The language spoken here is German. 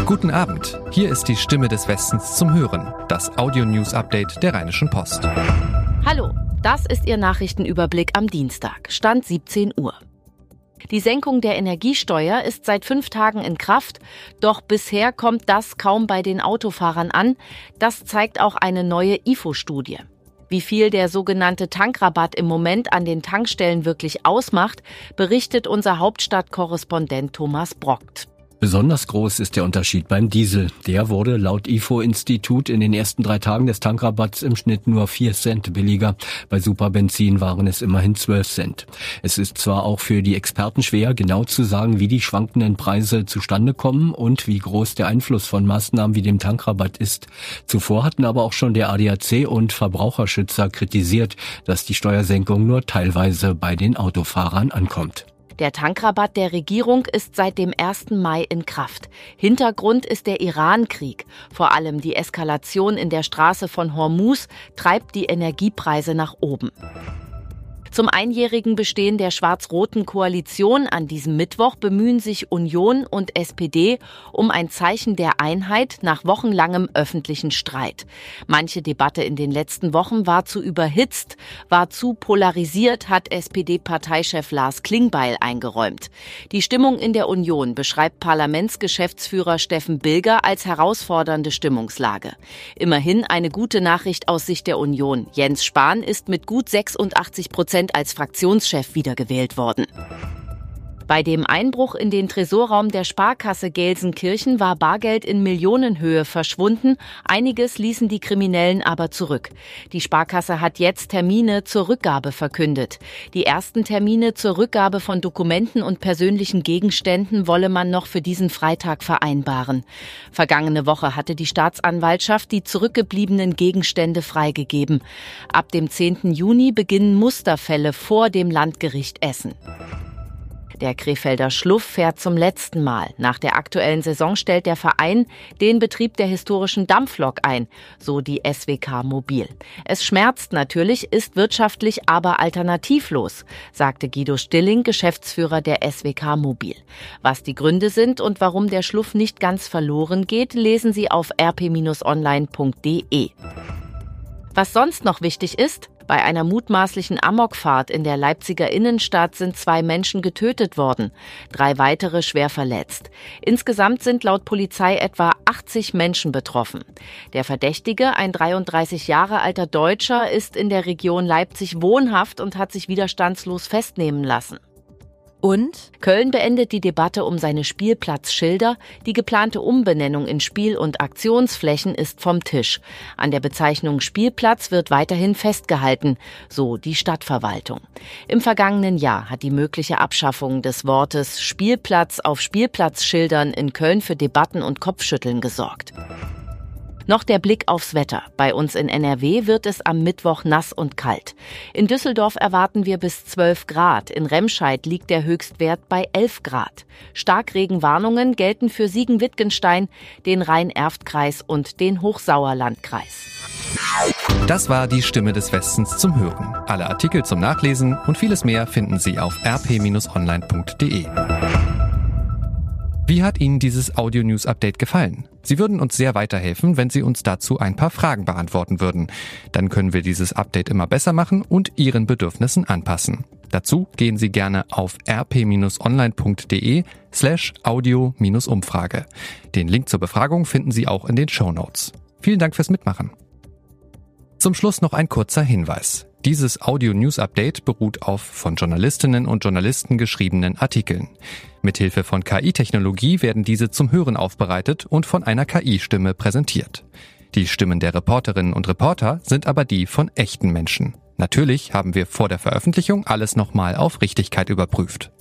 Guten Abend, hier ist die Stimme des Westens zum Hören, das Audio-News-Update der Rheinischen Post. Hallo, das ist Ihr Nachrichtenüberblick am Dienstag, Stand 17 Uhr. Die Senkung der Energiesteuer ist seit 5 Tagen in Kraft, doch bisher kommt das kaum bei den Autofahrern an. Das zeigt auch eine neue IFO-Studie. Wie viel der sogenannte Tankrabatt im Moment an den Tankstellen wirklich ausmacht, berichtet unser Hauptstadtkorrespondent Thomas Brockt. Besonders groß ist der Unterschied beim Diesel. Der wurde laut IFO-Institut in den ersten 3 Tagen des Tankrabatts im Schnitt nur 4 Cent billiger. Bei Superbenzin waren es immerhin 12 Cent. Es ist zwar auch für die Experten schwer, genau zu sagen, wie die schwankenden Preise zustande kommen und wie groß der Einfluss von Maßnahmen wie dem Tankrabatt ist. Zuvor hatten aber auch schon der ADAC und Verbraucherschützer kritisiert, dass die Steuersenkung nur teilweise bei den Autofahrern ankommt. Der Tankrabatt der Regierung ist seit dem 1. Mai in Kraft. Hintergrund ist der Iran-Krieg. Vor allem die Eskalation in der Straße von Hormuz treibt die Energiepreise nach oben. Zum einjährigen Bestehen der schwarz-roten Koalition an diesem Mittwoch bemühen sich Union und SPD um ein Zeichen der Einheit nach wochenlangem öffentlichen Streit. Manche Debatte in den letzten Wochen war zu überhitzt, war zu polarisiert, hat SPD-Parteichef Lars Klingbeil eingeräumt. Die Stimmung in der Union beschreibt Parlamentsgeschäftsführer Steffen Bilger als herausfordernde Stimmungslage. Immerhin eine gute Nachricht aus Sicht der Union. Jens Spahn ist mit gut 86% als Fraktionschef wiedergewählt worden. Bei dem Einbruch in den Tresorraum der Sparkasse Gelsenkirchen war Bargeld in Millionenhöhe verschwunden. Einiges ließen die Kriminellen aber zurück. Die Sparkasse hat jetzt Termine zur Rückgabe verkündet. Die ersten Termine zur Rückgabe von Dokumenten und persönlichen Gegenständen wolle man noch für diesen Freitag vereinbaren. Vergangene Woche hatte die Staatsanwaltschaft die zurückgebliebenen Gegenstände freigegeben. Ab dem 10. Juni beginnen Musterfälle vor dem Landgericht Essen. Der Krefelder Schluff fährt zum letzten Mal. Nach der aktuellen Saison stellt der Verein den Betrieb der historischen Dampflok ein, so die SWK Mobil. Es schmerzt natürlich, ist wirtschaftlich aber alternativlos, sagte Guido Stilling, Geschäftsführer der SWK Mobil. Was die Gründe sind und warum der Schluff nicht ganz verloren geht, lesen Sie auf rp-online.de. Was sonst noch wichtig ist: Bei einer mutmaßlichen Amokfahrt in der Leipziger Innenstadt sind 2 Menschen getötet worden, 3 weitere schwer verletzt. Insgesamt sind laut Polizei etwa 80 Menschen betroffen. Der Verdächtige, ein 33 Jahre alter Deutscher, ist in der Region Leipzig wohnhaft und hat sich widerstandslos festnehmen lassen. Und Köln beendet die Debatte um seine Spielplatzschilder. Die geplante Umbenennung in Spiel- und Aktionsflächen ist vom Tisch. An der Bezeichnung Spielplatz wird weiterhin festgehalten, so die Stadtverwaltung. Im vergangenen Jahr hat die mögliche Abschaffung des Wortes Spielplatz auf Spielplatzschildern in Köln für Debatten und Kopfschütteln gesorgt. Noch der Blick aufs Wetter. Bei uns in NRW wird es am Mittwoch nass und kalt. In Düsseldorf erwarten wir bis 12 Grad. In Remscheid liegt der Höchstwert bei 11 Grad. Starkregenwarnungen gelten für Siegen-Wittgenstein, den Rhein-Erft-Kreis und den Hochsauerlandkreis. Das war die Stimme des Westens zum Hören. Alle Artikel zum Nachlesen und vieles mehr finden Sie auf rp-online.de. Wie hat Ihnen dieses Audio-News-Update gefallen? Sie würden uns sehr weiterhelfen, wenn Sie uns dazu ein paar Fragen beantworten würden. Dann können wir dieses Update immer besser machen und Ihren Bedürfnissen anpassen. Dazu gehen Sie gerne auf rp-online.de/audio-Umfrage. Den Link zur Befragung finden Sie auch in den Shownotes. Vielen Dank fürs Mitmachen. Zum Schluss noch ein kurzer Hinweis. Dieses Audio-News-Update beruht auf von Journalistinnen und Journalisten geschriebenen Artikeln. Mithilfe von KI-Technologie werden diese zum Hören aufbereitet und von einer KI-Stimme präsentiert. Die Stimmen der Reporterinnen und Reporter sind aber die von echten Menschen. Natürlich haben wir vor der Veröffentlichung alles nochmal auf Richtigkeit überprüft.